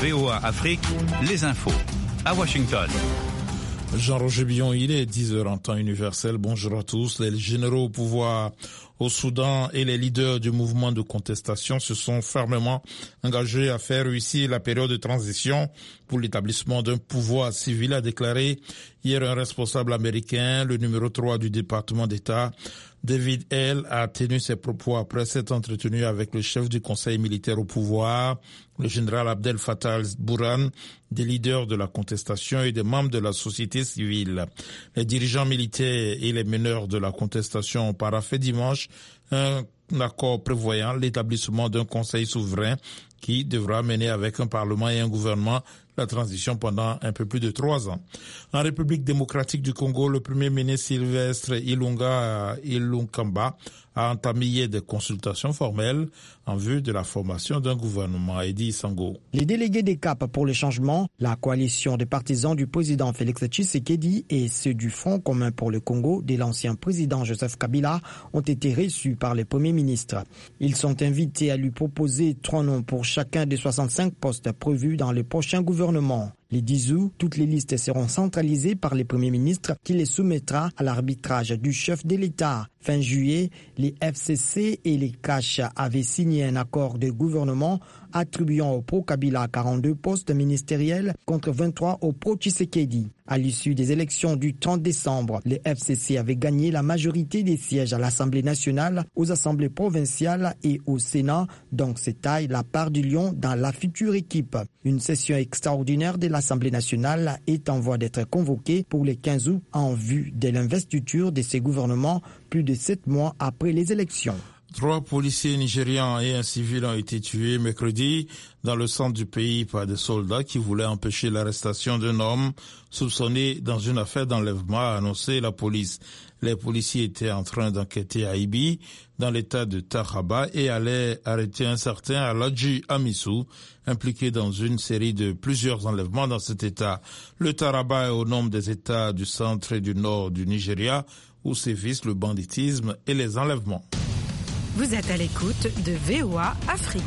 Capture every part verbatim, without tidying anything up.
V O A Afrique, les infos. À Washington. Jean-Roger Billon, il est dix heures en temps universel. Bonjour à tous. Les généraux au pouvoir au Soudan et les leaders du mouvement de contestation se sont fermement engagés à faire réussir la période de transition pour l'établissement d'un pouvoir civil, a déclaré hier un responsable américain. Le numéro trois du département d'État, David Hale, a tenu ses propos après s'être entretenu avec le chef du conseil militaire au pouvoir, le général Abdel Fattah al-Burhan, des leaders de la contestation et des membres de la société civile. Les dirigeants militaires et les meneurs de la contestation ont paraphé dimanche un accord prévoyant l'établissement d'un conseil souverain qui devra mener avec un parlement et un gouvernement la transition pendant un peu plus de trois ans. En République démocratique du Congo, le premier ministre Sylvestre Ilunga Ilunkamba a entamé hier des consultations formelles en vue de la formation d'un gouvernement. Edi Sango. Les délégués des C A P pour le changement, la coalition des partisans du président Félix Tshisekedi et ceux du Front commun pour le Congo de l'ancien président Joseph Kabila ont été reçus par le premier ministre. Ils sont invités à lui proposer trois noms pour chacun des soixante-cinq postes prévus dans le prochain gouvernement. Les dix août, toutes les listes seront centralisées par le Premier ministre qui les soumettra à l'arbitrage du chef de l'État. Fin juillet, les F C C et les C A C H avaient signé un accord de gouvernement attribuant au pro-Kabila quarante-deux postes ministériels contre vingt-trois au pro-Tshisekedi. À l'issue des élections du trente décembre, les F C C avaient gagné la majorité des sièges à l'Assemblée nationale, aux assemblées provinciales et au Sénat, donc c'est taille la part du lion dans la future équipe. Une session extraordinaire de l'Assemblée nationale est en voie d'être convoquée pour le quinze août en vue de l'investiture de ces gouvernements plus de sept mois après les élections. Trois policiers nigérians et un civil ont été tués mercredi dans le centre du pays par des soldats qui voulaient empêcher l'arrestation d'un homme soupçonné dans une affaire d'enlèvement, a annoncé la police. Les policiers étaient en train d'enquêter à Ibi, dans l'état de Taraba, et allaient arrêter un certain Aladji Amisu, impliqué dans une série de plusieurs enlèvements dans cet état. Le Taraba est au nombre des états du centre et du nord du Nigeria où sévissent le banditisme et les enlèvements. Vous êtes à l'écoute de V O A Afrique.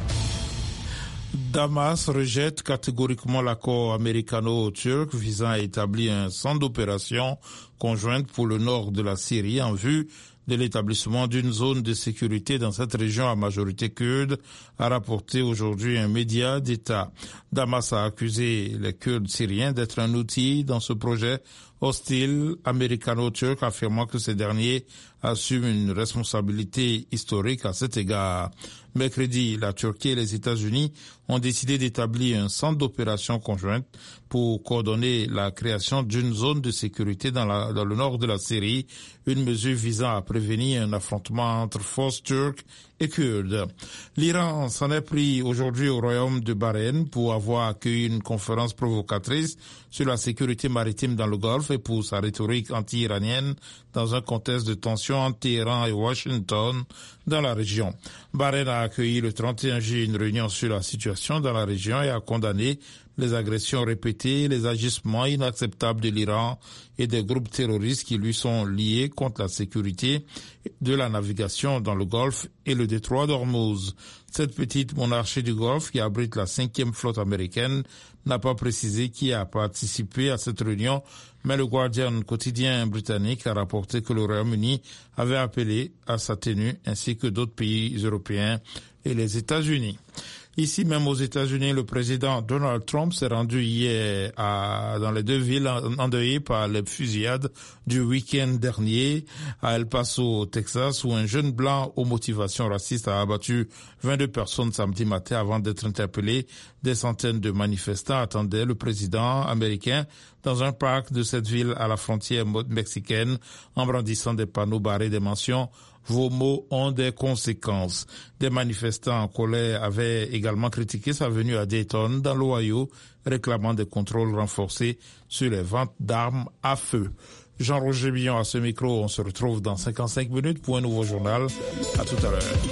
Damas rejette catégoriquement l'accord américano-turc visant à établir un centre d'opération conjointe pour le nord de la Syrie en vue de l'établissement d'une zone de sécurité dans cette région à majorité kurde, a rapporté aujourd'hui un média d'État. Damas a accusé les Kurdes syriens d'être un outil dans ce projet hostile américano-turc, affirmant que ces derniers assument une responsabilité historique à cet égard. Mercredi, la Turquie et les États-Unis ont décidé d'établir un centre d'opération conjointe pour coordonner la création d'une zone de sécurité dans, la, dans le nord de la Syrie, une mesure visant à prévenir un affrontement entre forces turques et kurdes. L'Iran s'en est pris aujourd'hui au royaume de Bahreïn pour avoir accueilli une conférence provocatrice sur la sécurité maritime dans le Golfe et pour sa rhétorique anti-iranienne dans un contexte de tension entre Téhéran et Washington dans la région. Bahreïn a accueilli le trente et un juillet une réunion sur la situation dans la région et a condamné les agressions répétées, les agissements inacceptables de l'Iran et des groupes terroristes qui lui sont liés contre la sécurité de la navigation dans le Golfe et le détroit d'Ormuz. Cette petite monarchie du Golfe, qui abrite la cinquième flotte américaine, n'a pas précisé qui a participé à cette réunion, mais le Guardian quotidien britannique a rapporté que le Royaume-Uni avait appelé à sa tenue, ainsi que d'autres pays européens et les États-Unis. Ici même aux États-Unis, le président Donald Trump s'est rendu hier à, dans les deux villes endeuillées par les fusillades du week-end dernier, à El Paso, au Texas, où un jeune blanc aux motivations racistes a abattu vingt-deux personnes samedi matin avant d'être interpellé. Des centaines de manifestants attendaient le président américain dans un parc de cette ville à la frontière mexicaine, en brandissant des panneaux barrés des mentions « Vos mots ont des conséquences ». Des manifestants en colère avaient également critiqué sa venue à Dayton, dans l'Ohio, réclamant des contrôles renforcés sur les ventes d'armes à feu. Jean-Roger Billon à ce micro, on se retrouve dans cinquante-cinq minutes pour un nouveau journal. À tout à l'heure.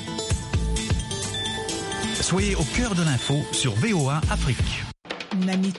Soyez au cœur de l'info sur V O A Afrique.